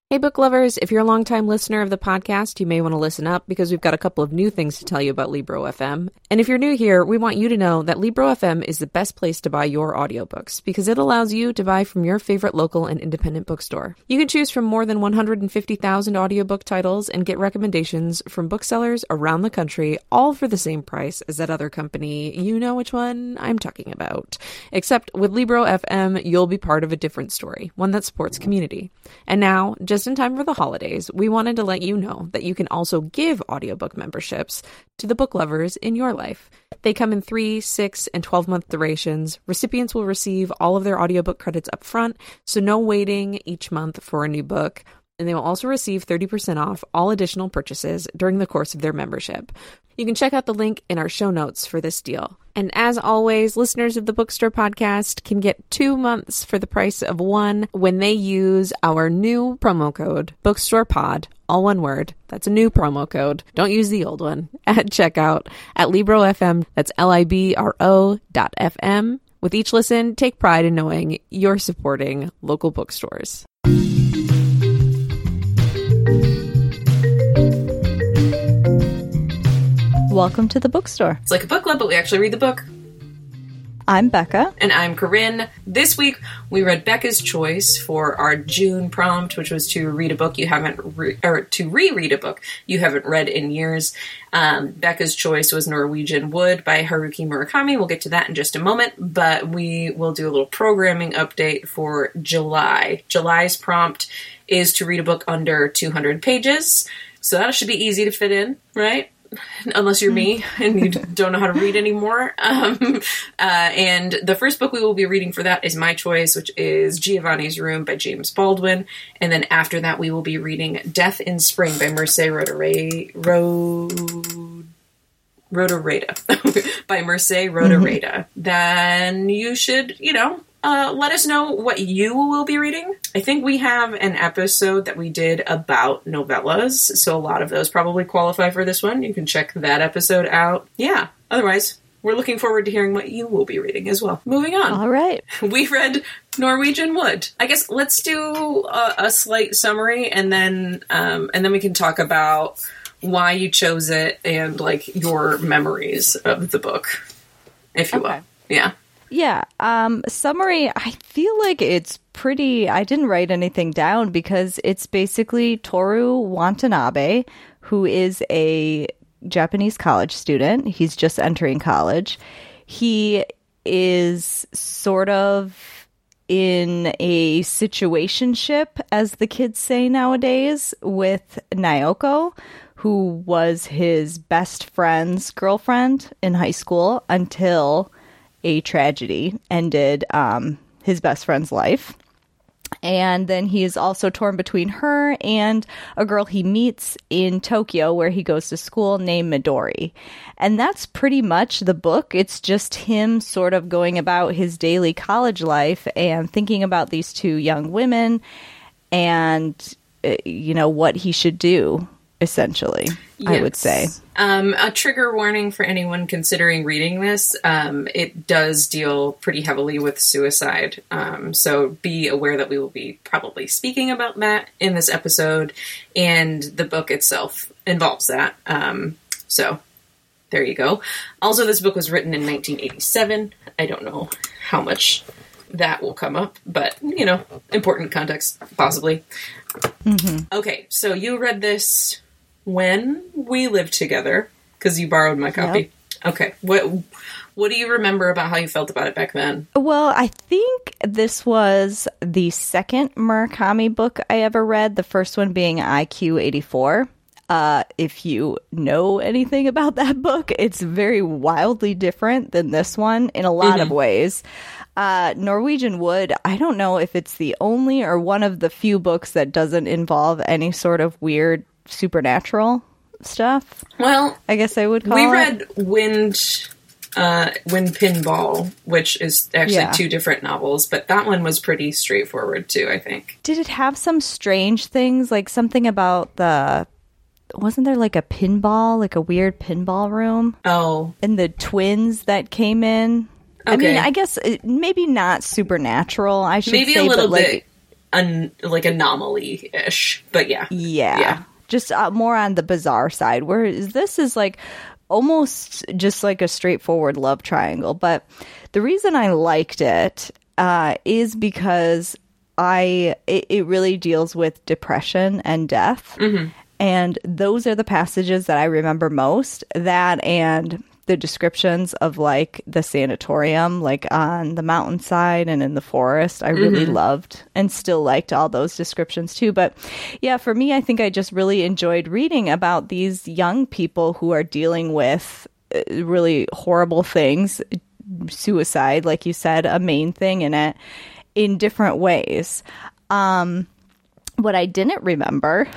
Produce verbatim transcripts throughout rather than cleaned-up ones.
Hey, book lovers, if you're a longtime listener of the podcast, you may want to listen up because we've got a couple of new things to tell you about Libro F M. And if you're new here, we want you to know that Libro F M is the best place to buy your audiobooks because it allows you to buy from your favorite local and independent bookstore. You can choose from more than one hundred fifty thousand audiobook titles and get recommendations from booksellers around the country, all for the same price as that other company. You know which one I'm talking about. Except with Libro F M, you'll be part of a different story, one that supports community. And now, just Just in time for the holidays, we wanted to let you know that you can also give audiobook memberships to the book lovers in your life. They come in three, six, and twelve-month durations. Recipients will receive all of their audiobook credits up front, so no waiting each month for a new book. And they will also receive thirty percent off all additional purchases during the course of their membership. You can check out the link in our show notes for this deal. And as always, listeners of the Bookstore podcast can get two months for the price of one when they use our new promo code, BookstorePod, all one word. That's a new promo code. Don't use the old one at checkout at Libro F M. That's L I B R O dot F M. With each listen, take pride in knowing you're supporting local bookstores. Welcome to the bookstore. It's like a book club, but we actually read the book. I'm Becca. And I'm Corinne. This week, we read Becca's Choice for our June prompt, which was to read a book you haven't, re- or to reread a book you haven't read in years. Um, Becca's Choice was Norwegian Wood by Haruki Murakami. We'll get to that in just a moment, but we will do a little programming update for July. July's prompt is to read a book under two hundred pages, so that should be easy to fit in, right? Unless you're me and you don't know how to read anymore. Um, uh, and the first book we will be reading for that is my choice, which is Giovanni's Room by James Baldwin. And then after that, we will be reading Death in Spring by Mercé Rodoreda. Ro- Rodoreda. by Mercé Rodoreda. Mm-hmm. Then you should, you know, Uh, let us know what you will be reading. I think we have an episode that we did about novellas, so a lot of those probably qualify for this one. You can check that episode out. Yeah, otherwise, we're looking forward to hearing what you will be reading as well. Moving on. All right. We read Norwegian Wood. I guess let's do a, a slight summary, and then um, and then we can talk about why you chose it and, like, your memories of the book, if you okay. will. Yeah. Yeah, um, summary, I feel like it's pretty, I didn't write anything down because it's basically Toru Watanabe, who is a Japanese college student. He's just entering college. He is sort of in a situationship, as the kids say nowadays, with Naoko, who was his best friend's girlfriend in high school until a tragedy ended um, his best friend's life. And then he is also torn between her and a girl he meets in Tokyo where he goes to school named Midori. And that's pretty much the book. It's just him sort of going about his daily college life and thinking about these two young women and, uh, you know, what he should do, essentially, yes. I would say. Um, a trigger warning for anyone considering reading this. Um, it does deal pretty heavily with suicide. Um, so be aware that we will be probably speaking about that in this episode, and the book itself involves that. Um, so there you go. Also, this book was written in nineteen eighty-seven. I don't know how much that will come up, but, you know, important context, possibly. Mm-hmm. Okay, so you read this when we lived together, because you borrowed my copy. Yep. Okay. What what do you remember about how you felt about it back then? Well, I think this was the second Murakami book I ever read, the first one being I Q eighty-four. Uh, if you know anything about that book, it's very wildly different than this one in a lot mm-hmm. of ways. Uh, Norwegian Wood, I don't know if it's the only or one of the few books that doesn't involve any sort of weird supernatural stuff. Well, I guess I would call we it. read Wind, uh, Wind Pinball, which is actually yeah. two different novels, but that one was pretty straightforward too, I think. Did it have some strange things, like something about the... Wasn't there like a pinball, like a weird pinball room? Oh. And the twins that came in? Okay. I mean, I guess it, maybe not supernatural, I should maybe say. Maybe a little but bit like, an, like anomaly-ish. But yeah. Yeah. Yeah. Just uh, more on the bizarre side, whereas this is like almost just like a straightforward love triangle. But the reason I liked it uh, is because I it, it really deals with depression and death. Mm-hmm. And those are the passages that I remember most. That and the descriptions of like the sanatorium, like on the mountainside and in the forest. I really mm-hmm. loved and still liked all those descriptions too. But yeah, for me, I think I just really enjoyed reading about these young people who are dealing with really horrible things, suicide, like you said, a main thing in it, in different ways. Um, what I didn't remember...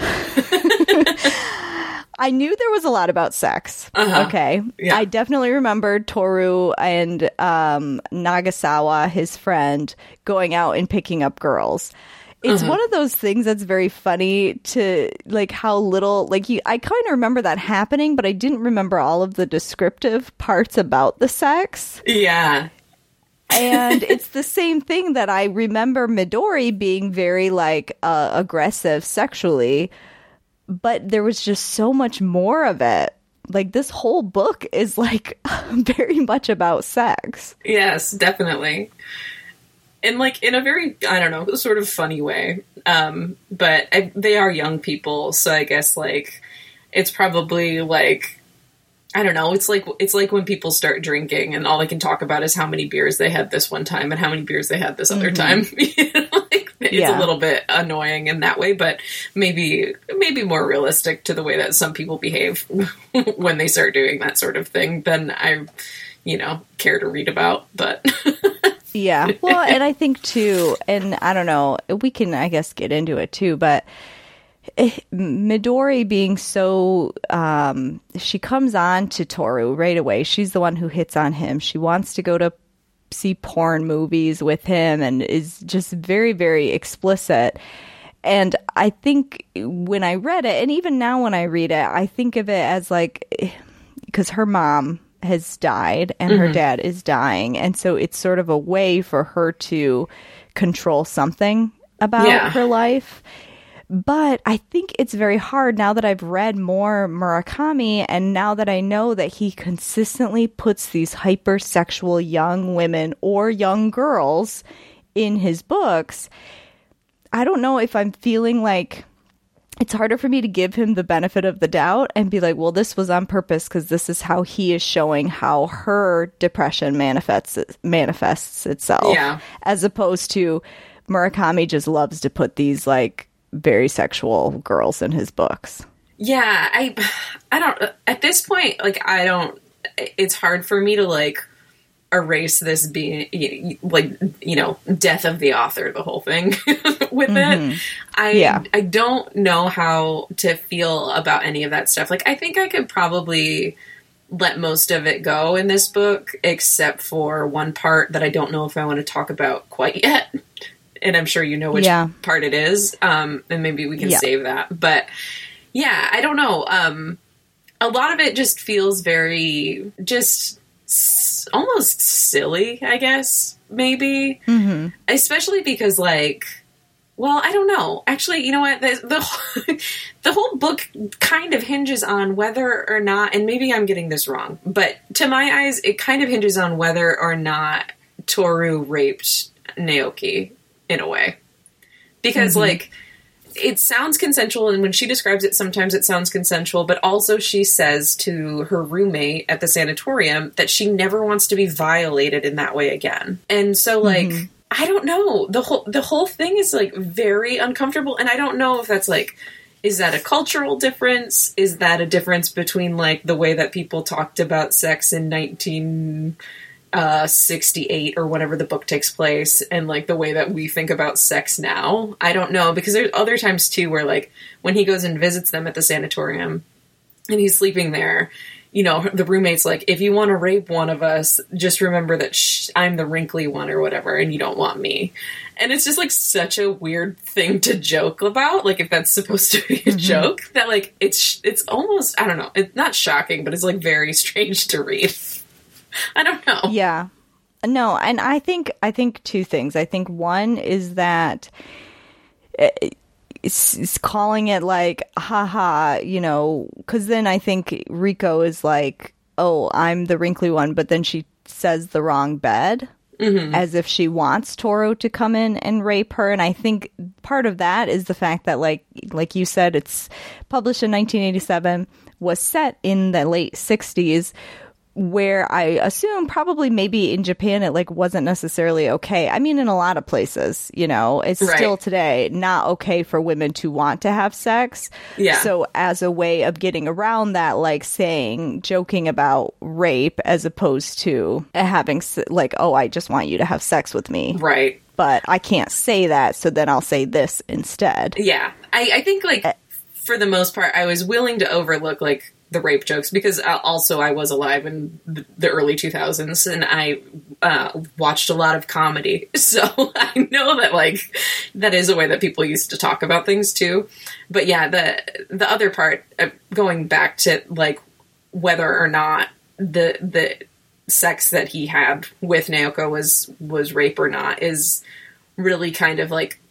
I knew there was a lot about sex. Uh-huh. Okay. Yeah. I definitely remembered Toru and um, Nagasawa, his friend, going out and picking up girls. It's uh-huh. one of those things that's very funny to, like, how little, like, you, I kind of remember that happening, but I didn't remember all of the descriptive parts about the sex. Yeah. And it's the same thing that I remember Midori being very, like, uh, aggressive sexually. But there was just so much more of it. Like, this whole book is, like, very much about sex. Yes, definitely. And, like, in a very, I don't know, sort of funny way. Um, but I, they are young people, so I guess, like, it's probably, like, I don't know, it's like it's like when people start drinking and all they can talk about is how many beers they had this one time and how many beers they had this other mm-hmm. time. You know, like, it's yeah. a little bit annoying in that way, but maybe maybe more realistic to the way that some people behave when they start doing that sort of thing than I, you know, care to read about. But yeah, well, and I think too, and I don't know, we can, I guess, get into it too, but Midori being so, um, she comes on to Toru right away. She's the one who hits on him. She wants to go to see porn movies with him and is just very, very explicit. And I think when I read it, and even now when I read it, I think of it as like, because her mom has died and mm-hmm. her dad is dying. And so it's sort of a way for her to control something about yeah. her life. But I think it's very hard now that I've read more Murakami and now that I know that he consistently puts these hypersexual young women or young girls in his books. I don't know if I'm feeling like it's harder for me to give him the benefit of the doubt and be like, well, this was on purpose because this is how he is showing how her depression manifests manifests itself. Yeah. As opposed to Murakami just loves to put these like very sexual girls in his books. Yeah, I I don't at this point, like, I don't, it's hard for me to like erase this being like, you know, death of the author, the whole thing with mm-hmm. it. I yeah. I don't know how to feel about any of that stuff. Like, I think I could probably let most of it go in this book, except for one part that I don't know if I want to talk about quite yet. And I'm sure you know which yeah. part it is. Um, and maybe we can yeah. save that. But yeah, I don't know. Um, a lot of it just feels very, just s- almost silly, I guess, maybe. Mm-hmm. Especially because, like, well, I don't know. Actually, you know what? The, the, the whole book kind of hinges on whether or not, and maybe I'm getting this wrong, but to my eyes, it kind of hinges on whether or not Toru raped Naoki. In a way. Because, mm-hmm. like, it sounds consensual, and when she describes it, sometimes it sounds consensual, but also she says to her roommate at the sanatorium that she never wants to be violated in that way again. And so, like, mm-hmm. I don't know. The whole, the whole thing is, like, very uncomfortable, and I don't know if that's, like, is that a cultural difference? Is that a difference between, like, the way that people talked about sex in nineteen uh sixty-eight or whenever the book takes place and like the way that we think about sex now? I don't know, because there's other times too where like when he goes and visits them at the sanatorium and he's sleeping there, you know, the roommate's like, if you want to rape one of us, just remember that sh- I'm the wrinkly one or whatever and you don't want me. And it's just like such a weird thing to joke about, like if that's supposed to be a mm-hmm. joke, that like it's it's almost, I don't know, it's not shocking, but it's like very strange to read. I don't know. Yeah. No, and I think I think two things. I think one is that it's, it's calling it like, haha, you know, because then I think Riko is like, oh, I'm the wrinkly one, but then she says the wrong bed. Mm-hmm. As if she wants Toru to come in and rape her. And I think part of that is the fact that, like like you said, it's published in nineteen eighty-seven, was set in the late sixties, where I assume probably maybe in Japan it like wasn't necessarily okay. I mean, in a lot of places, you know, it's right. still today not okay for women to want to have sex. Yeah. So as a way of getting around that, like saying, joking about rape as opposed to having like, oh, I just want you to have sex with me. Right. But I can't say that. So then I'll say this instead. Yeah. I, I think like for the most part, I was willing to overlook like the rape jokes, because also I was alive in the early two thousands and I uh, watched a lot of comedy. So I know that like that is a way that people used to talk about things too. But yeah, the the other part, uh, going back to like whether or not the the sex that he had with Naoko was was rape or not is really kind of like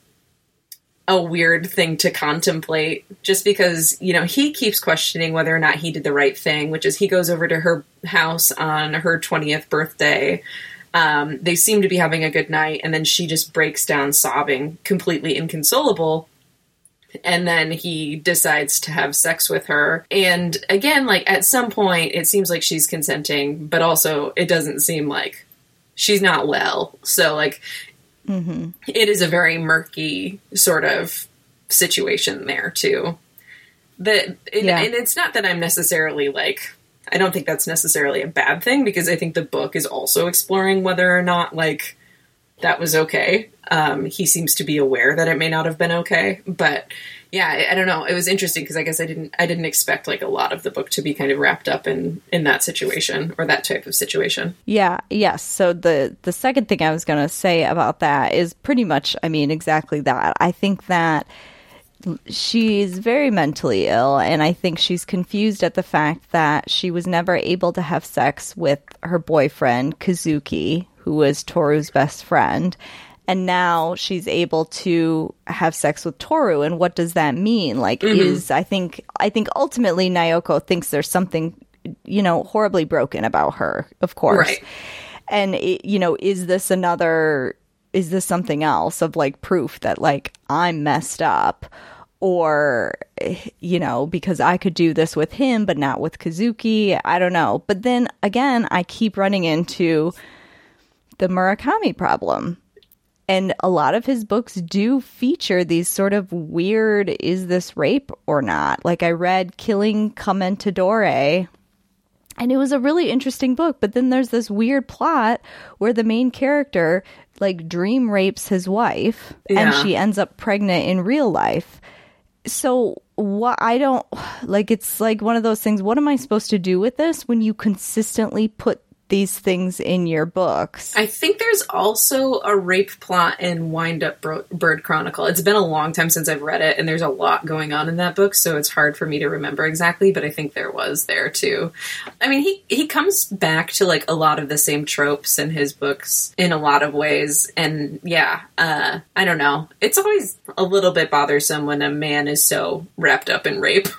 a weird thing to contemplate, just because, you know, he keeps questioning whether or not he did the right thing, which is he goes over to her house on her twentieth birthday. Um, they seem to be having a good night, and then she just breaks down sobbing, completely inconsolable. And then he decides to have sex with her. And again, like at some point, it seems like she's consenting, but also it doesn't seem like she's not well. So like, mm-hmm. It is a very murky sort of situation there too. That and, yeah. and it's not that I'm necessarily like, I don't think that's necessarily a bad thing, because I think the book is also exploring whether or not like that was okay. Um, he seems to be aware that it may not have been okay, but yeah, I, I don't know. It was interesting because I guess I didn't, I didn't expect like a lot of the book to be kind of wrapped up in, in that situation or that type of situation. Yeah. Yes. So the, the second thing I was going to say about that is pretty much, I mean, exactly that. I think that she's very mentally ill, and I think she's confused at the fact that she was never able to have sex with her boyfriend, Kazuki, who was Toru's best friend. And now she's able to have sex with Toru. And what does that mean? Like, mm-hmm. is, I think, I think ultimately Naoko thinks there's something, you know, horribly broken about her, of course. Right. And, it, you know, is this another, is this something else of like proof that like I'm messed up? Or, you know, because I could do this with him, but not with Kazuki. I don't know. But then again, I keep running into the Murakami problem. And a lot of his books do feature these sort of weird, is this rape or not? Like I read Killing Commendatore, and it was a really interesting book. But then there's this weird plot where the main character like dream rapes his wife, yeah. and she ends up pregnant in real life. So what I don't like, it's like one of those things. What am I supposed to do with this when you consistently put these things in your books? I think there's also a rape plot in Wind Up Bro- Bird Chronicle. It's been a long time since I've read it, and there's a lot going on in that book, so it's hard for me to remember exactly, but I think there was there too. I mean, he, he comes back to like a lot of the same tropes in his books in a lot of ways, and yeah, uh, I don't know. It's always a little bit bothersome when a man is so wrapped up in rape.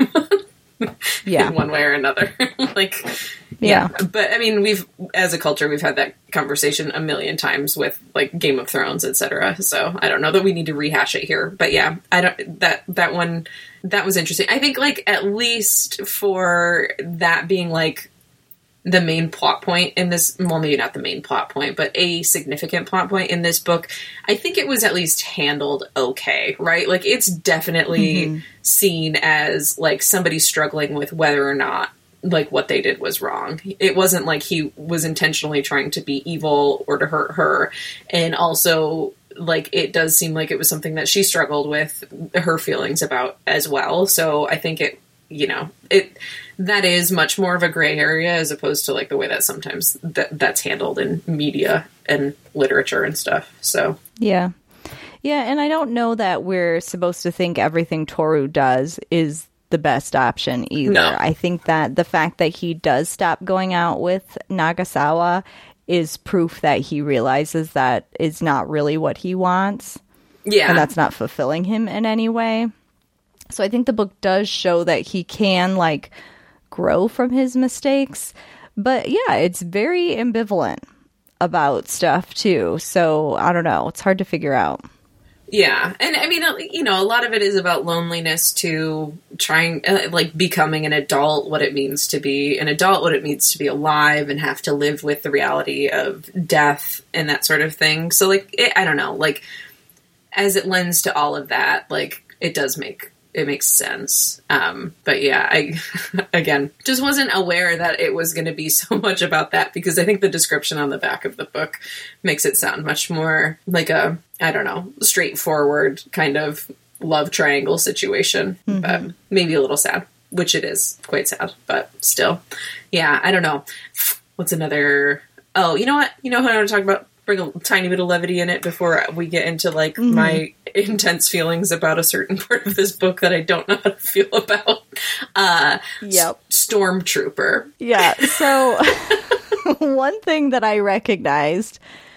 Yeah. In one way or another. Like, yeah. yeah. But I mean, we've, as a culture, we've had that conversation a million times with like Game of Thrones, et cetera. So I don't know that we need to rehash it here, but yeah, I don't, that, that one, that was interesting. I think like at least for that being like the main plot point in this, well, maybe not the main plot point, but a significant plot point in this book, I think it was at least handled okay, right? Like it's definitely mm-hmm. seen as like somebody struggling with whether or not like what they did was wrong. It wasn't like he was intentionally trying to be evil or to hurt her. And also like it does seem like it was something that she struggled with her feelings about as well. So I think it, you know, it, that is much more of a gray area as opposed to like the way that sometimes that that's handled in media and literature and stuff. So, yeah. Yeah. And I don't know that we're supposed to think everything Toru does is the best option either. No. I think that the fact that he does stop going out with Nagasawa is proof that he realizes that it's not really what he wants. Yeah. And that's not fulfilling him in any way. So I think the book does show that he can, like, grow from his mistakes. But yeah, it's very ambivalent about stuff too. So I don't know. It's hard to figure out. Yeah. And I mean, you know, a lot of it is about loneliness too, trying, uh, like, becoming an adult, what it means to be an adult, what it means to be alive and have to live with the reality of death and that sort of thing. So, like, it, I don't know, like, as it lends to all of that, like, it does make, it makes sense. Um, but yeah, I, again, just wasn't aware that it was going to be so much about that, because I think the description on the back of the book makes it sound much more like a, I don't know, straightforward kind of love triangle situation, mm-hmm. but maybe a little sad, which it is quite sad, but still, yeah, I don't know. What's another, oh, you know what? You know who I want to talk about? Bring a tiny bit of levity in it before we get into, like, mm-hmm. my intense feelings about a certain part of this book that I don't know how to feel about. Uh, yep. S- Stormtrooper. Yeah. So one thing that I recognized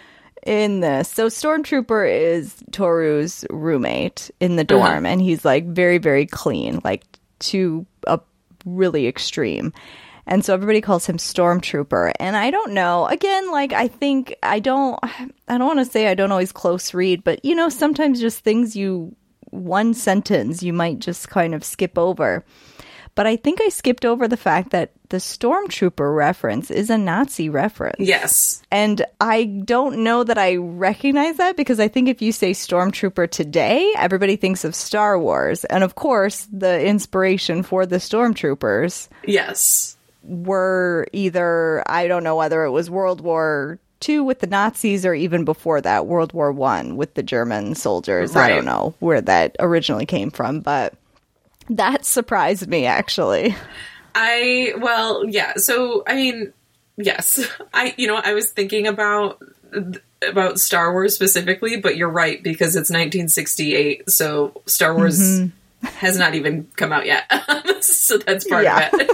in this, so Stormtrooper is Toru's roommate in the dorm, uh-huh. and he's, like, very, very clean, like, to a really extreme. And so everybody calls him Stormtrooper. And I don't know. Again, like, I think I don't, I don't want to say I don't always close read, but, you know, sometimes just things you, one sentence you might just kind of skip over. But I think I skipped over the fact that the Stormtrooper reference is a Nazi reference. Yes. And I don't know that I recognize that, because I think if you say Stormtrooper today, everybody thinks of Star Wars. And of course, the inspiration for the Stormtroopers. Yes. Were either, I don't know whether it was World War Two with the Nazis or even before that, World War One with the German soldiers. Right. I don't know where that originally came from, but that surprised me, actually. I, well, yeah. So, I mean, yes. I, you know, I was thinking about, about Star Wars specifically, but you're right, because it's nineteen sixty-eight, so Star Wars... Mm-hmm. has not even come out yet. So that's part yeah. of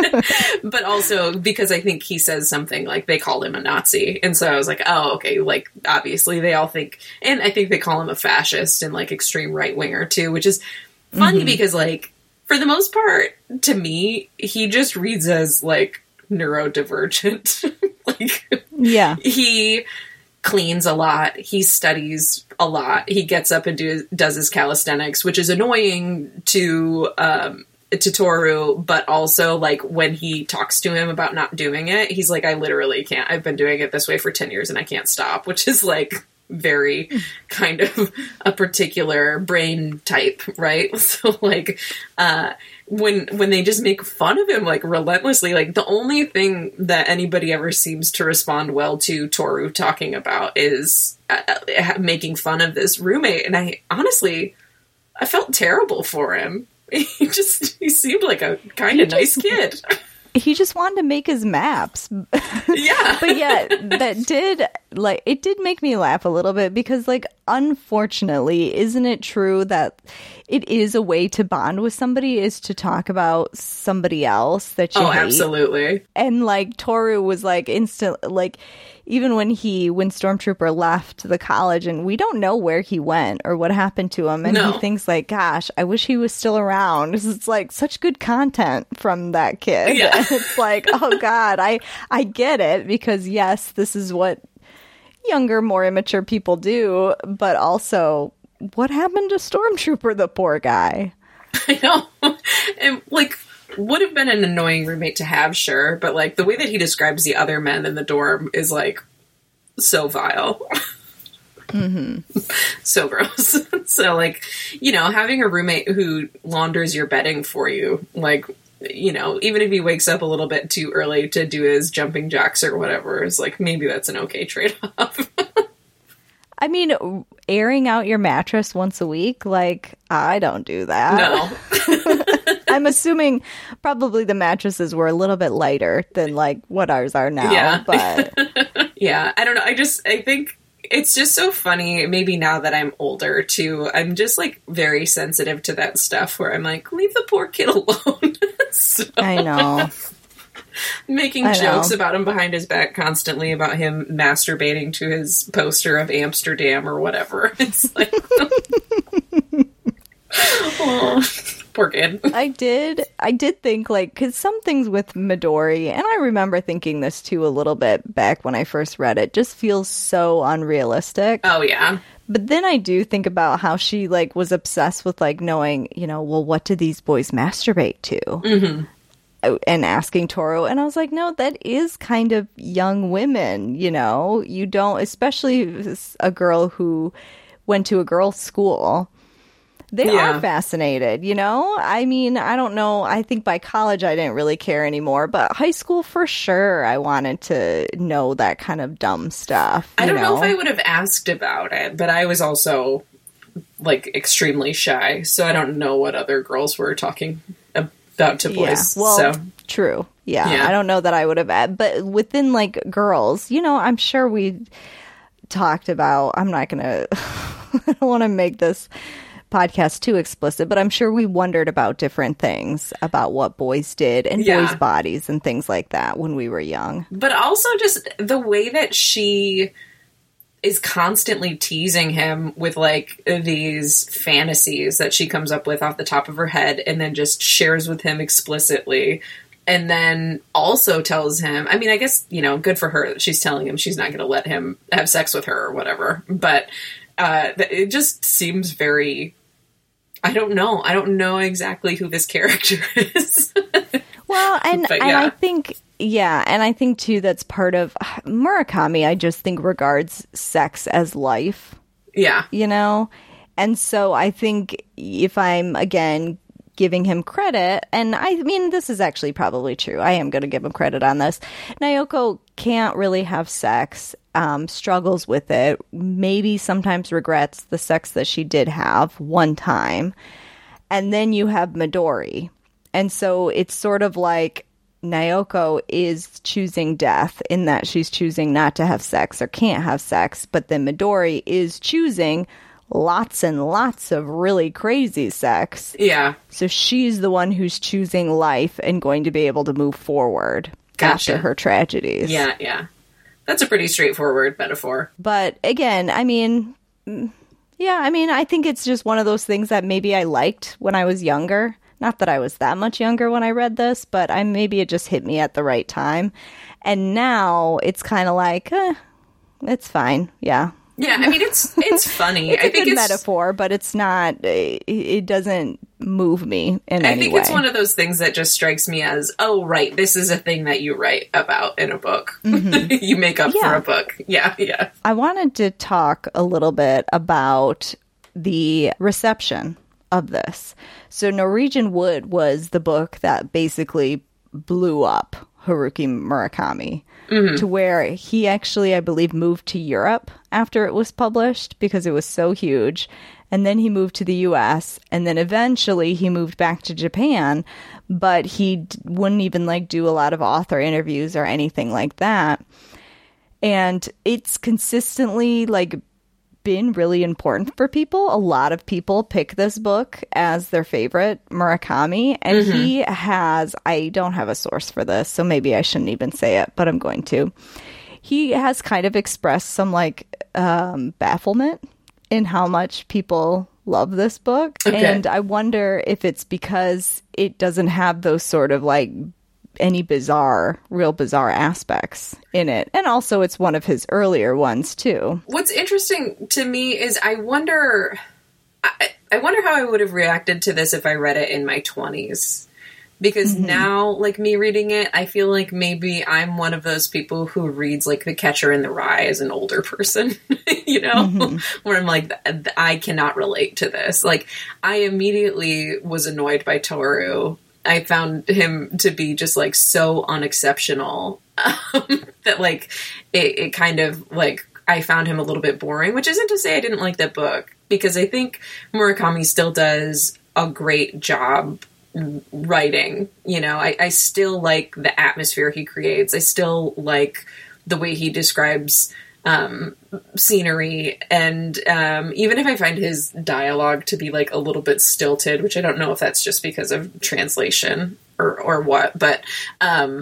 it. But also because I think he says something like they call him a Nazi. And so I was like, oh, okay. Like, obviously they all think, and I think they call him a fascist and, like, extreme right winger too, which is funny mm-hmm. because, like, for the most part, to me, he just reads as, like, neurodivergent. Like, yeah, he cleans a lot. He studies a lot. He gets up and do, does his calisthenics, which is annoying to um, to Toru, but also, like, when he talks to him about not doing it, he's like, I literally can't. I've been doing it this way for ten years and I can't stop, which is, like, very kind of a particular brain type, right? So, like, uh, when when they just make fun of him, like, relentlessly, like, the only thing that anybody ever seems to respond well to Toru talking about is uh, making fun of this roommate. And I honestly, I felt terrible for him. He just, he seemed like a kind of nice kid. He just wanted to make his maps. Yeah. But yeah, that did, like, it did make me laugh a little bit because, like, unfortunately, isn't it true that it is a way to bond with somebody is to talk about somebody else that you oh, hate? Absolutely. And, like, Toru was, like, instant, like, even when he, when Stormtrooper left the college, and we don't know where he went or what happened to him, and no. he thinks, like, gosh, I wish he was still around. It's, like, such good content from that kid. Yeah. And it's like, oh, God, I, I get it, because, yes, this is what younger, more immature people do, but also, what happened to Stormtrooper, the poor guy? I know. And, like, would have been an annoying roommate to have, sure, but, like, the way that he describes the other men in the dorm is, like, so vile. Mm-hmm. So gross. So, like, you know, having a roommate who launders your bedding for you, like, you know, even if he wakes up a little bit too early to do his jumping jacks or whatever, is like, maybe that's an okay trade-off. I mean, airing out your mattress once a week, like, I don't do that. No. I'm assuming probably the mattresses were a little bit lighter than, like, what ours are now. Yeah. But yeah, I don't know. I just, I think it's just so funny. Maybe now that I'm older, too, I'm just, like, very sensitive to that stuff where I'm like, leave the poor kid alone. So, I know. Making jokes about him behind his back constantly about him masturbating to his poster of Amsterdam or whatever. It's like, oh, poor kid. I did, I did think, like, because some things with Midori, and I remember thinking this too a little bit back when I first read it, just feels so unrealistic. Oh, yeah. But then I do think about how she, like, was obsessed with, like, knowing, you know, well, what do these boys masturbate to? Mm-hmm. And asking Toru. And I was like, no, that is kind of young women, you know? You don't, especially a girl who went to a girls' school. They yeah. are fascinated, you know? I mean, I don't know. I think by college I didn't really care anymore, but high school for sure I wanted to know that kind of dumb stuff. I don't know? know if I would have asked about it, but I was also, like, extremely shy, so I don't know what other girls were talking about to boys. Yeah. Well, so. True. Yeah. yeah. I don't know that I would have, but within, like, girls, you know, I'm sure we talked about, I'm not going to, I don't want to make this podcast too explicit, but I'm sure we wondered about different things about what boys did and yeah. boys' bodies and things like that when we were young. But also just the way that she is constantly teasing him with, like, these fantasies that she comes up with off the top of her head and then just shares with him explicitly. And then also tells him, I mean, I guess, you know, good for her that she's telling him she's not going to let him have sex with her or whatever. But uh, it just seems very, I don't know. I don't know exactly who this character is. Well, and, but, and yeah. I think, yeah, and I think, too, that's part of Murakami, I just think regards sex as life. Yeah. You know? And so I think if I'm, again, giving him credit, and I mean, this is actually probably true. I am going to give him credit on this. Naoko can't really have sex, um, struggles with it, maybe sometimes regrets the sex that she did have one time. And then you have Midori. And so it's sort of like Naoko is choosing death in that she's choosing not to have sex or can't have sex, but then Midori is choosing lots and lots of really crazy sex. Yeah. So she's the one who's choosing life and going to be able to move forward gotcha. after her tragedies. Yeah, yeah. That's a pretty straightforward metaphor. But again, I mean, yeah, I mean, I think it's just one of those things that maybe I liked when I was younger. Not that I was that much younger when I read this, but I maybe it just hit me at the right time. And now it's kind of like, eh, it's fine. Yeah. Yeah, I mean, it's it's funny. It's a I think good it's metaphor, but it's not, it, it doesn't move me in I any way. think it's one of those things that just strikes me as, oh, right, this is a thing that you write about in a book. Mm-hmm. You make up yeah. for a book. Yeah, yeah. I wanted to talk a little bit about the reception of this. So Norwegian Wood was the book that basically blew up Haruki Murakami. Mm-hmm. To where he actually, I believe, moved to Europe after it was published because it was so huge. And then he moved to the U S, and then eventually he moved back to Japan, but he d- wouldn't even like do a lot of author interviews or anything like that. And it's consistently like been really important for people. A lot of people pick this book as their favorite Murakami, and mm-hmm. he has, I don't have a source for this, so maybe I shouldn't even say it, but I'm going to. He has kind of expressed some like um, bafflement in how much people love this book. Okay. And I wonder if it's because it doesn't have those sort of like any bizarre, real bizarre aspects in it. And also it's one of his earlier ones too. What's interesting to me is I wonder, I, I wonder how I would have reacted to this if I read it in my twenties. Because mm-hmm. now, like me reading it, I feel like maybe I'm one of those people who reads like The Catcher in the Rye as an older person, you know, mm-hmm. where I'm like, I cannot relate to this. Like I immediately was annoyed by Toru. I found him to be just like so unexceptional um, that like it, it kind of like I found him a little bit boring, which isn't to say I didn't like that book, because I think Murakami still does a great job writing. You know, I, I still like the atmosphere he creates. I still like the way he describes Um, scenery, and um, even if I find his dialogue to be like a little bit stilted, which I don't know if that's just because of translation or, or what, but um,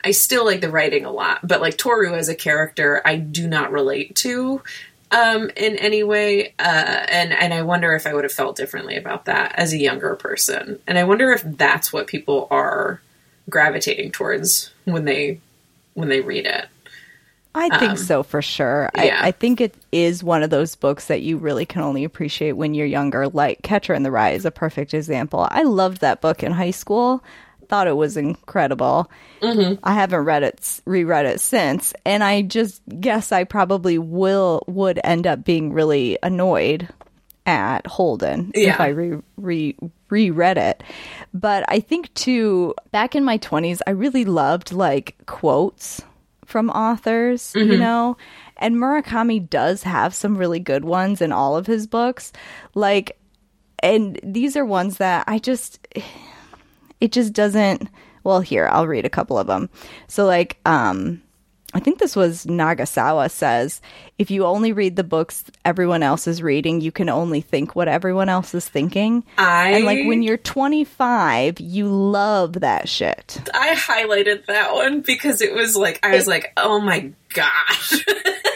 I still like the writing a lot, but like Toru as a character, I do not relate to um, in any way. Uh, and, and I wonder if I would have felt differently about that as a younger person. And I wonder if that's what people are gravitating towards when they, when they read it. I think um, so for sure. Yeah. I, I think it is one of those books that you really can only appreciate when you're younger. Like Catcher in the Rye is a perfect example. I loved that book in high school. Thought it was incredible. Mm-hmm. I haven't read it, reread it since, and I just guess I probably will would end up being really annoyed at Holden yeah. if I re, re reread it. But I think too, back in my twenties, I really loved like quotes from authors, mm-hmm. you know, and Murakami does have some really good ones in all of his books. Like, and these are ones that I just, it just doesn't, well, here, I'll read a couple of them. So like, um, I think this was Nagasawa says, if you only read the books everyone else is reading, you can only think what everyone else is thinking. I... And like when you're twenty-five, you love that shit. I highlighted that one because it was like, I was like, oh my gosh.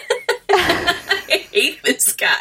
I hate this guy.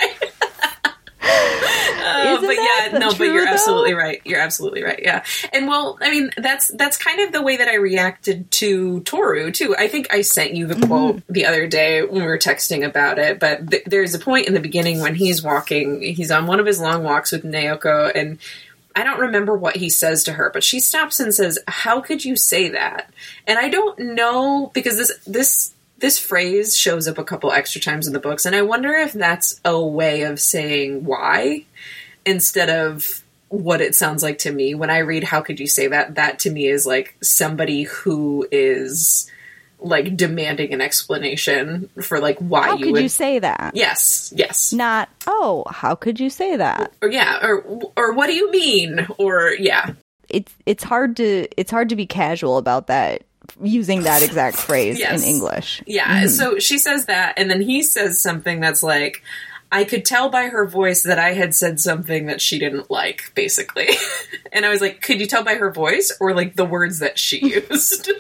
Uh, but yeah, no, but you're though? absolutely right. You're absolutely right. Yeah. And well, I mean, that's, that's kind of the way that I reacted to Toru too. I think I sent you the mm-hmm. quote the other day when we were texting about it, but th- there's a point in the beginning when he's walking, he's on one of his long walks with Naoko, and I don't remember what he says to her, but she stops and says, "How could you say that?" And I don't know, because this, this, This phrase shows up a couple extra times in the books, and I wonder if that's a way of saying why instead of what it sounds like to me. When I read "How could you say that?" that to me is like somebody who is like demanding an explanation for like why how you could would you say that. Yes, yes. Not, oh, how could you say that? Or yeah, or or what do you mean? Or yeah. It's it's hard to it's hard to be casual about that. Using that exact phrase yes. in English. Yeah. Mm-hmm. So she says that, and then he says something that's like, I could tell by her voice that I had said something that she didn't like, basically. And I was like, could you tell by her voice or like the words that she used?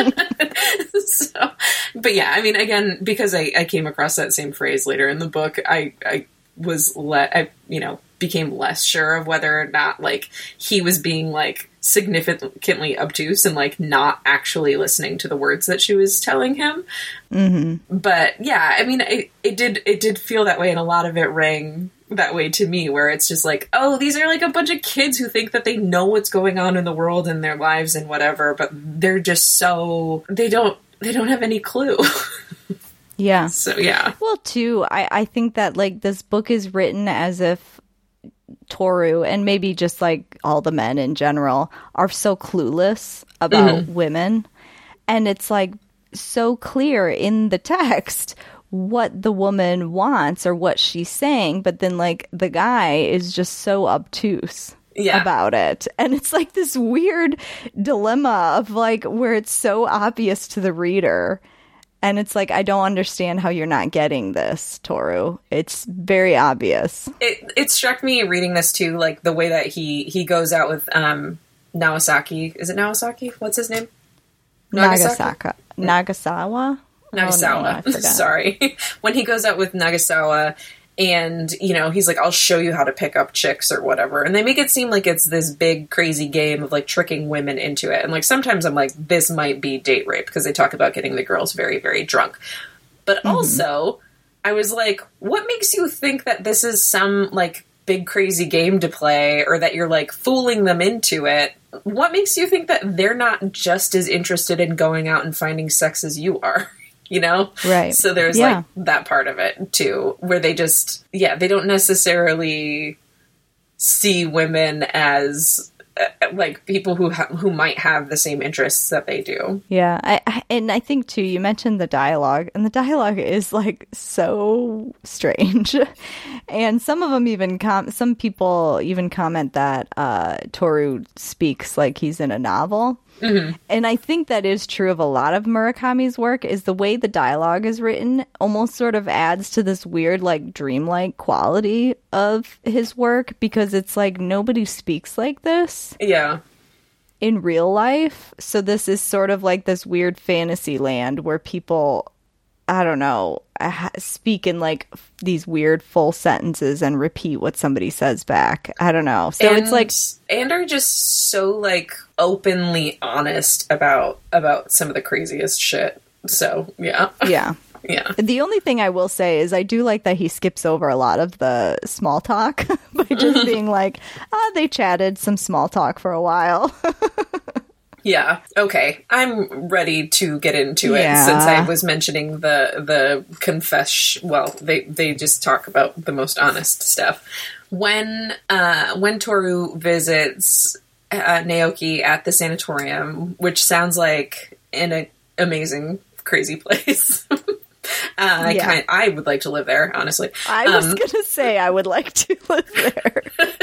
So, but yeah, I mean, again, because I, I came across that same phrase later in the book, I, I was let, I, you know, became less sure of whether or not like he was being like significantly obtuse and like not actually listening to the words that she was telling him. Mm-hmm. But yeah, I mean, it, it did, it did feel that way. And a lot of it rang that way to me, where it's just like, oh, these are like a bunch of kids who think that they know what's going on in the world and their lives and whatever, but they're just so, they don't, they don't have any clue. Yeah. So yeah. Well, too, I, I think that like this book is written as if Toru, and maybe just like all the men in general, are so clueless about mm-hmm. women. And it's like so clear in the text what the woman wants or what she's saying, but then like the guy is just so obtuse yeah. about it. And it's like this weird dilemma of like where it's so obvious to the reader. And it's like, I don't understand how you're not getting this, Toru. It's very obvious. It it struck me reading this too, like the way that he, he goes out with um, Nagasaki. Is it Nagasaki? What's his name? Nagasaki. Nagasawa? Nagasawa. Oh, no, Sorry. When he goes out with Nagasawa, and, you know, he's like, I'll show you how to pick up chicks or whatever. And they make it seem like it's this big, crazy game of, like, tricking women into it. And, like, sometimes I'm like, this might be date rape, because they talk about getting the girls very, very drunk. But mm-hmm. also, I was like, what makes you think that this is some, like, big, crazy game to play, or that you're, like, fooling them into it? What makes you think that they're not just as interested in going out and finding sex as you are? You know? Right. So there's yeah. like that part of it too, where they just, yeah, they don't necessarily see women as uh, like people who ha- who might have the same interests that they do. Yeah. I, I and I think too, you mentioned the dialogue, and the dialogue is like so strange. And some of them even com- some people even comment that uh, Toru speaks like he's in a novel. Mm-hmm. And I think that is true of a lot of Murakami's work, is the way the dialogue is written almost sort of adds to this weird, like, dreamlike quality of his work, because it's like nobody speaks like this. Yeah. in real life. So this is sort of like this weird fantasy land where people, I don't know, speak in like these weird full sentences and repeat what somebody says back. I don't know. So and, it's like, and are just so like openly honest about about some of the craziest shit. So yeah, yeah. Yeah. The only thing I will say is I do like that he skips over a lot of the small talk by just being like, ah, they chatted some small talk for a while. Yeah. Okay. I'm ready to get into it Yeah. since I was mentioning the the confess. Well, they they just talk about the most honest stuff. When uh, when Toru visits uh, Naoki at the sanatorium, which sounds like an amazing, crazy place. Uh, Yeah. I kind I would like to live there, honestly. I was Um, going to say I would like to live there.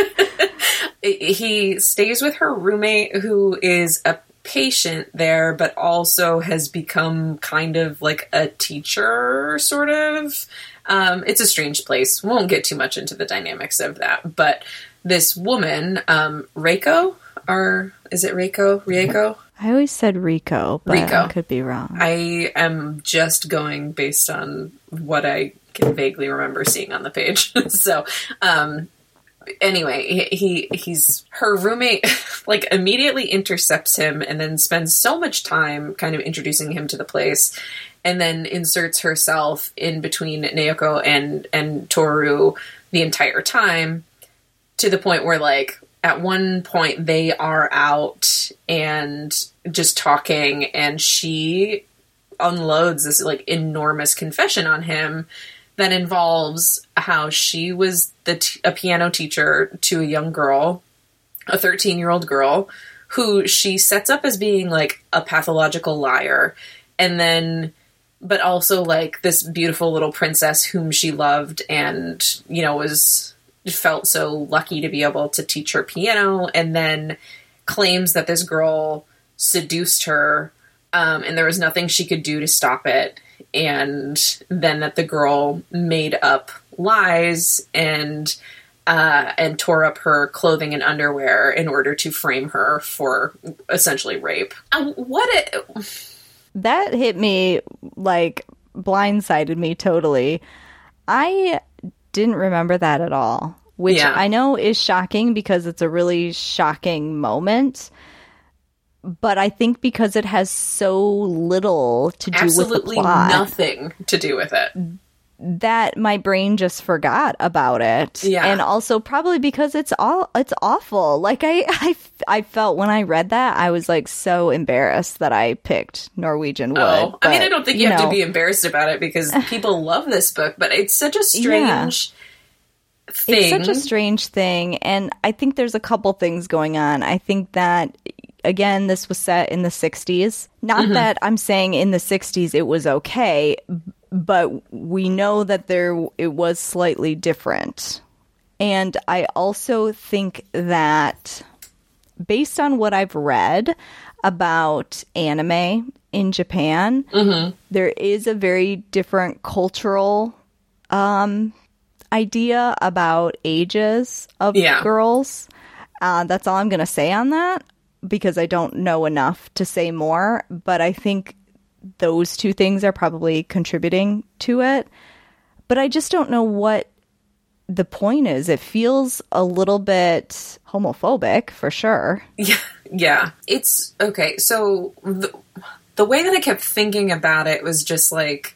he stays with her roommate, who is a patient there, but also has become kind of like a teacher, sort of. Um, it's a strange place. Won't get too much into the dynamics of that, but this woman, um, Reiko, or is it Reiko? Rieko? I always said Rico, but Rico. I could be wrong. I am just going based on what I can vaguely remember seeing on the page. So, um, anyway, he, he he's her roommate. Like immediately intercepts him, and then spends so much time kind of introducing him to the place, and then inserts herself in between Naoko and and Toru the entire time, to the point where like at one point they are out and just talking, and she unloads this like enormous confession on him that involves how she was the t- a piano teacher to a young girl, a thirteen year old girl, who she sets up as being like a pathological liar, and then but also like this beautiful little princess whom she loved, and you know was felt so lucky to be able to teach her piano, and then claims that this girl seduced her, um, and there was nothing she could do to stop it, and then that the girl made up lies and uh, and tore up her clothing and underwear in order to frame her for essentially rape. Uh, what it... That hit me, like, blindsided me totally. I didn't remember that at all, which Yeah. I know is shocking because it's a really shocking moment. But I think because it has so little to do Absolutely with the plot, nothing to do with it. that my brain just forgot about it. Yeah. And also probably because it's all it's awful. Like I, I, I felt when I read that, I was like so embarrassed that I picked Norwegian Wood. Oh, I mean, But, I don't think you, have know, to be embarrassed about it because people love this book, but it's such a strange thing. It's such a strange thing, and I think there's a couple things going on. I think that, again, this was set in the sixties. Not Mm-hmm. that I'm saying in the sixties it was okay, but we know that there it was slightly different. And I also think that based on what I've read about anime in Japan, Mm-hmm. there is a very different cultural um, idea about ages of Yeah. girls. Uh, that's all I'm going to say on that because I don't know enough to say more. But I think those two things are probably contributing to it. But I just don't know what the point is. It feels a little bit homophobic for sure. Yeah, yeah. It's okay. So the, the way that I kept thinking about it was just like,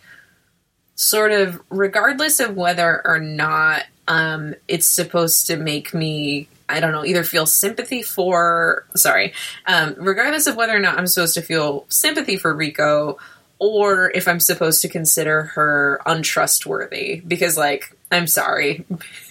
sort of, regardless of whether or not um, it's supposed to make me, I don't know, either feel sympathy for, sorry, um, regardless of whether or not I'm supposed to feel sympathy for Rico, or if I'm supposed to consider her untrustworthy, because, like, I'm sorry.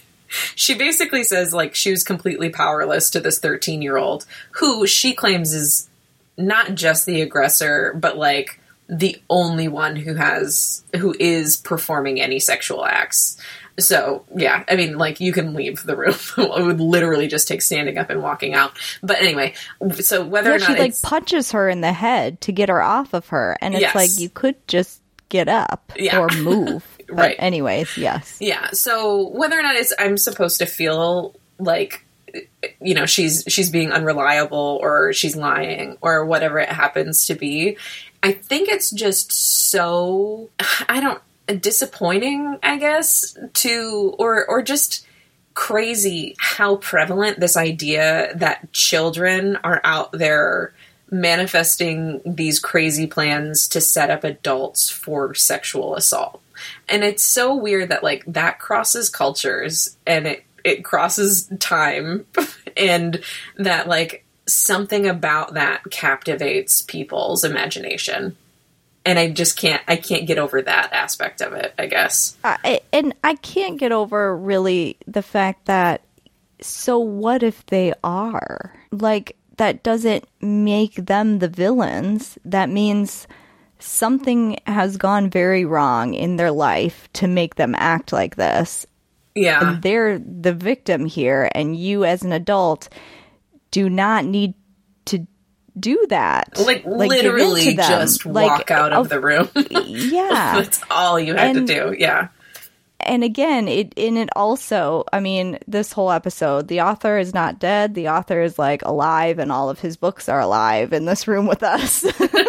She basically says, like, she was completely powerless to this thirteen-year-old, who she claims is not just the aggressor, but, like, the only one who has, who is performing any sexual acts. So, yeah, I mean, like, you can leave the room. It would literally just take standing up and walking out. But anyway, so whether Yeah, or not she like it's... punches her in the head to get her off of her, and it's Yes. like you could just get up Yeah. or move. But Right. anyways, yes. Yeah, so whether or not it's I'm supposed to feel like you know, she's she's being unreliable or she's lying or whatever it happens to be. I think it's just so, I don't, disappointing, I guess, to, or or just crazy how prevalent this idea that children are out there manifesting these crazy plans to set up adults for sexual assault. And it's so weird that, like, that crosses cultures and it, it crosses time and that, like, something about that captivates people's imagination. And I just can't, I can't get over that aspect of it, I guess. I, and I can't get over really the fact that, so what if they are? Like, that doesn't make them the villains. That means something has gone very wrong in their life to make them act like this. Yeah. And they're the victim here, and you as an adult do not need to do that. Like, like literally just like, walk out of, of the room. Yeah. That's all you had and, to do. Yeah. And again, it in it also, I mean, this whole episode, the author is not dead. The author is like alive and all of his books are alive in this room with us.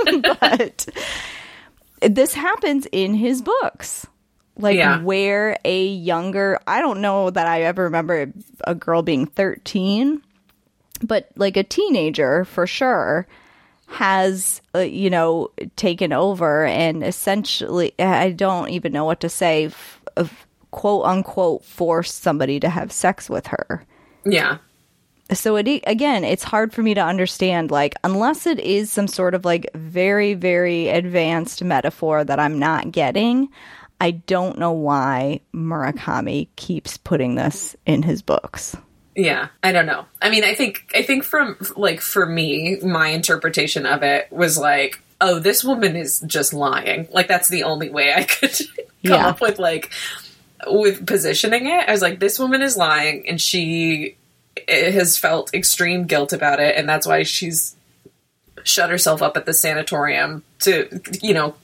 But this happens in his books. Like, yeah. where a younger, I don't know that I ever remember a girl being thirteen, but like a teenager for sure has, uh, you know, taken over and essentially, I don't even know what to say, f- of quote unquote, forced somebody to have sex with her. Yeah. So it, again, it's hard for me to understand, like, unless it is some sort of like very, very advanced metaphor that I'm not getting, I don't know why Murakami keeps putting this in his books. Yeah, I don't know. I mean, I think, I think from, like, for me, my interpretation of it was like, oh, this woman is just lying. Like, that's the only way I could come yeah. up with, like, with positioning it. I was like, this woman is lying, and she has felt extreme guilt about it, and that's why she's shut herself up at the sanatorium to, you know,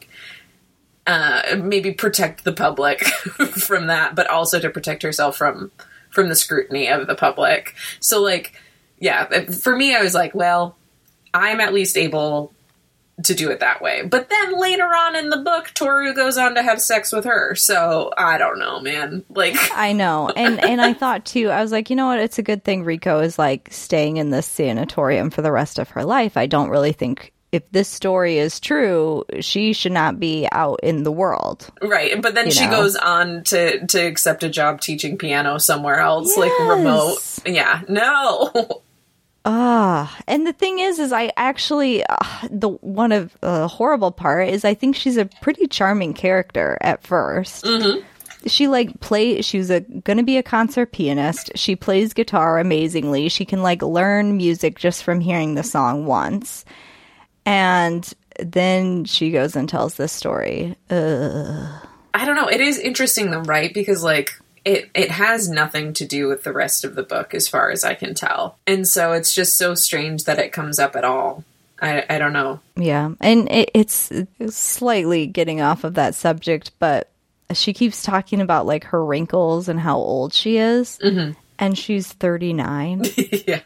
uh, maybe protect the public from that, but also to protect herself from from the scrutiny of the public. So, like, yeah, for me, I was like, well, I'm at least able to do it that way. But then later on in the book, Toru goes on to have sex with her. So, I don't know, man. Like, I know. And and I thought, too, I was like, you know what? It's a good thing Riko is, like, staying in this sanatorium for the rest of her life. I don't really think, if this story is true, she should not be out in the world. Right. But then you she know? goes on to, to accept a job teaching piano somewhere else, yes. like remote. Yeah. No. Ah, uh, and the thing is, is I actually, uh, the one of the uh, horrible part is I think she's a pretty charming character at first. Mm-hmm. She like play, she was a, gonna be a concert pianist. She plays guitar amazingly. She can like learn music just from hearing the song once. And then she goes and tells this story. Ugh. I don't know. It is interesting though, right? Because like it, it has nothing to do with the rest of the book as far as I can tell. And so it's just so strange that it comes up at all. I, I don't know. Yeah. And it, it's slightly getting off of that subject, but she keeps talking about like her wrinkles and how old she is. Mm-hmm. And she's thirty-nine. Yeah.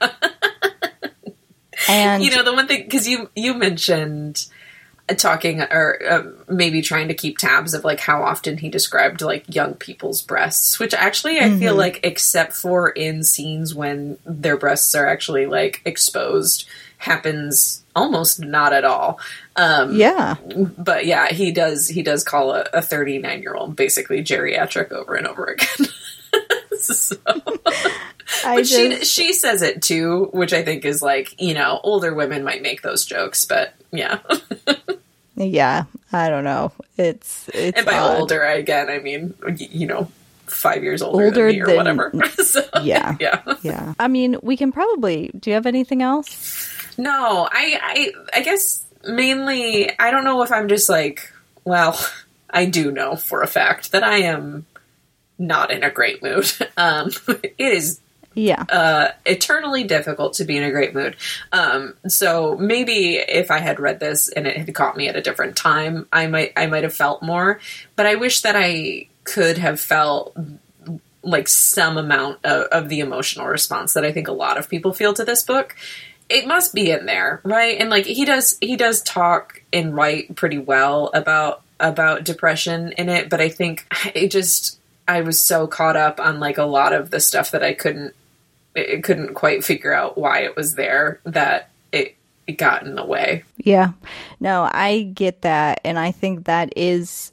And you know, the one thing, because you, you mentioned talking or uh, maybe trying to keep tabs of like how often he described like young people's breasts, which actually I mm-hmm. feel like except for in scenes when their breasts are actually like exposed happens almost not at all. Um, yeah. But yeah, he does, he does call a, a thirty-nine year old basically geriatric over and over again. So. I but just, she she says it too, which I think is like, you know, older women might make those jokes, but yeah. Yeah, I don't know. It's it's and by odd. older, again, I mean, you know, five years older, older than me or than, whatever. So, yeah, yeah, yeah. I mean, we can probably. Do you have anything else? No, I I I guess mainly I don't know if I'm just like, well, I do know for a fact that I am not in a great mood. Um, it is. Yeah. Uh, eternally difficult to be in a great mood. Um, so maybe if I had read this and it had caught me at a different time, I might, I might have felt more, but I wish that I could have felt like some amount of, of the emotional response that I think a lot of people feel to this book. It must be in there, right? And like he does, he does talk and write pretty well about about depression in it, but I think it just I was so caught up on like a lot of the stuff that I couldn't it couldn't quite figure out why it was there that it it got in the way. Yeah, no, I get that, and I think that is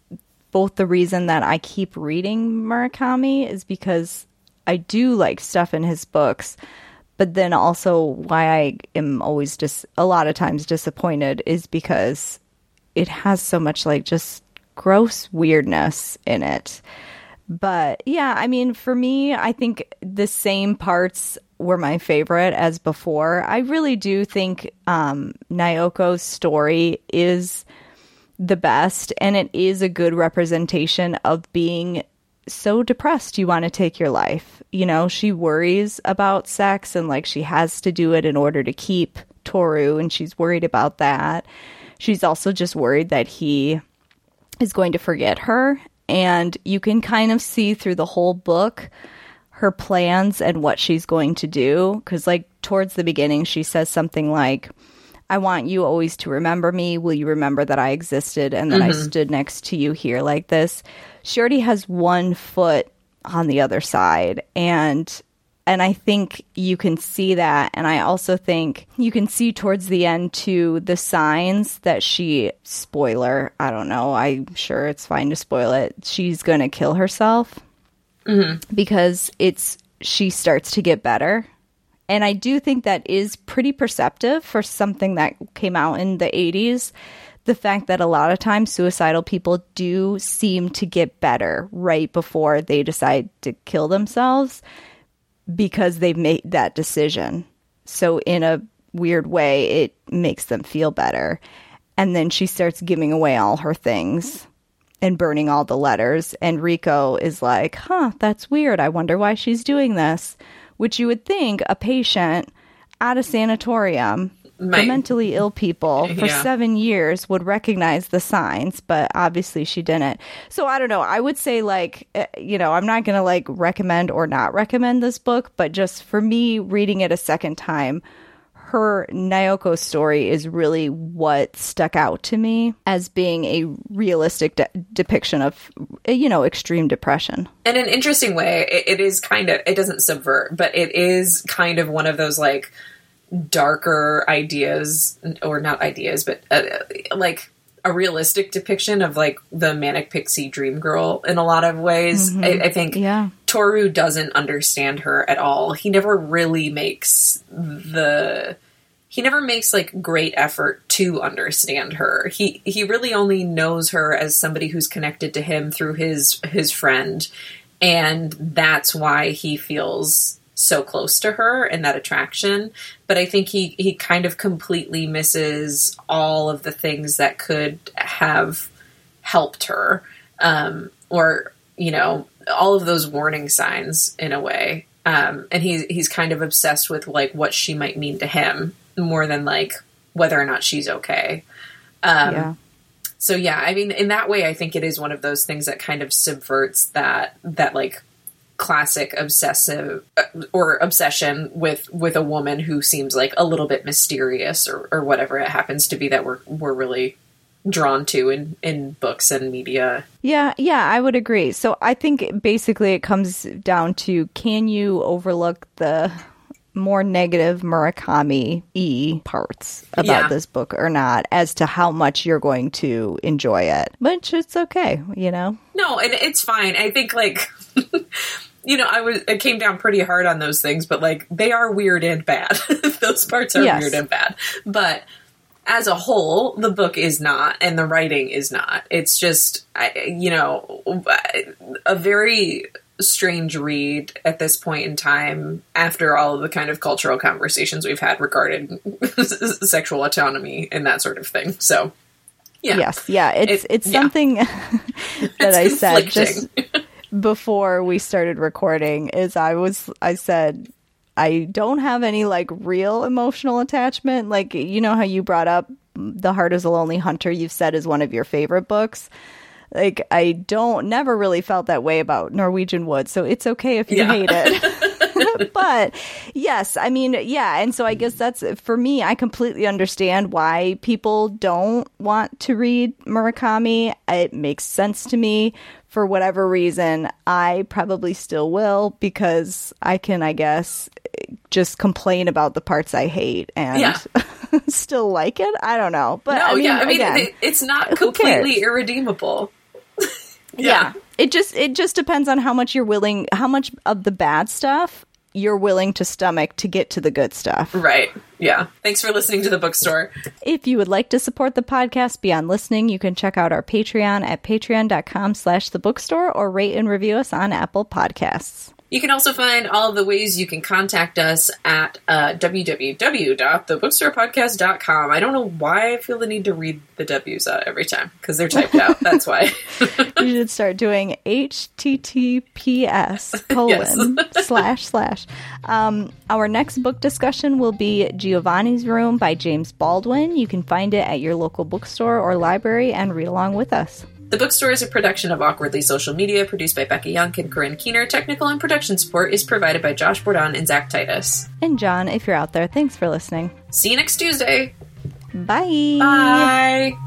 both the reason that I keep reading Murakami is because I do like stuff in his books. But then also why I am always just a lot of times disappointed is because it has so much like just gross weirdness in it. But yeah, I mean, for me, I think the same parts were my favorite as before. I really do think um, Naoko's story is the best, and it is a good representation of being so depressed you want to take your life. You know, she worries about sex and like she has to do it in order to keep Toru, and she's worried about that. She's also just worried that he is going to forget her, and you can kind of see through the whole book her plans and what she's going to do, because like towards the beginning she says something like, I want you always to remember me. Will you remember that I existed and that mm-hmm. I stood next to you here like this? She already has one foot on the other side. And and I think you can see that. And I also think you can see towards the end, too, the signs that she, spoiler, I don't know, I'm sure it's fine to spoil it, she's going to kill herself. Mm-hmm. Because it's she starts to get better. And I do think that is pretty perceptive for something that came out in the eighties. The fact that a lot of times suicidal people do seem to get better right before they decide to kill themselves because they've made that decision. So in a weird way, it makes them feel better. And then she starts giving away all her things and burning all the letters. And Riko is like, huh, that's weird. I wonder why she's doing this. Which you would think a patient at a sanatorium My, for mentally ill people for yeah. seven years would recognize the signs, but obviously she didn't. So I don't know. I would say like, you know, I'm not going to like recommend or not recommend this book, but just for me reading it a second time, her Naoko story is really what stuck out to me as being a realistic de- depiction of, you know, extreme depression. In an interesting way, it, it is kind of, it doesn't subvert, but it is kind of one of those like darker ideas, or not ideas, but uh, like a realistic depiction of like the manic pixie dream girl in a lot of ways. Mm-hmm. I, I think yeah. Toru doesn't understand her at all. He never really makes the... He never makes like great effort to understand her. He he really only knows her as somebody who's connected to him through his his friend, and that's why he feels so close to her and that attraction. But I think he he kind of completely misses all of the things that could have helped her, um, or you know, all of those warning signs in a way. Um, and he's he's kind of obsessed with like what she might mean to him, more than like whether or not she's okay. Um, yeah. So yeah, I mean, in that way, I think it is one of those things that kind of subverts that, that like classic obsessive uh, or obsession with, with a woman who seems like a little bit mysterious or, or whatever it happens to be that we're, we're really drawn to in, in books and media. Yeah, yeah, I would agree. So I think basically it comes down to, can you overlook the more negative Murakami-y parts about yeah. this book or not, as to how much you're going to enjoy it. Which it's okay, you know? No, and it's fine. I think, like, you know, I was I came down pretty hard on those things, but, like, they are weird and bad. Those parts are yes. weird and bad. But as a whole, the book is not, and the writing is not. It's just, you know, a very strange read at this point in time, after all of the kind of cultural conversations we've had regarding sexual autonomy and that sort of thing. So, yeah. Yes, yeah, it's it, it's yeah. something that it's I said just before we started recording. Is I was I said I don't have any like real emotional attachment. Like, you know how you brought up The Heart is a Lonely Hunter, you've said is one of your favorite books. Like, I don't, never really felt that way about Norwegian Wood, so it's okay if you Yeah. hate it. But yes, I mean, yeah. And so I guess that's, for me, I completely understand why people don't want to read Murakami. It makes sense to me. For whatever reason, I probably still will, because I can, I guess, just complain about the parts I hate and Yeah. still like it. I don't know. But No, I mean, yeah, I mean, again, it, it's not who completely cares? irredeemable. yeah. It just it just depends on how much you're willing, how much of the bad stuff you're willing to stomach to get to the good stuff. Right. Yeah. Thanks for listening to The Bookstore. If you would like to support the podcast beyond listening, you can check out our Patreon at patreon.com slash the bookstore or rate and review us on Apple Podcasts. You can also find all of the ways you can contact us at uh, w w w dot the bookstore podcast dot com. I don't know why I feel the need to read the W's out every time, because they're typed out. That's why. You should start doing H T T P S colon slash slash. Um, our next book discussion will be Giovanni's Room by James Baldwin. You can find it at your local bookstore or library and read along with us. The Bookstore is a production of Awkwardly Social Media, produced by Becky Young and Corinne Keener. Technical and production support is provided by Josh Bourdon and Zach Titus. And John, if you're out there, thanks for listening. See you next Tuesday. Bye. Bye.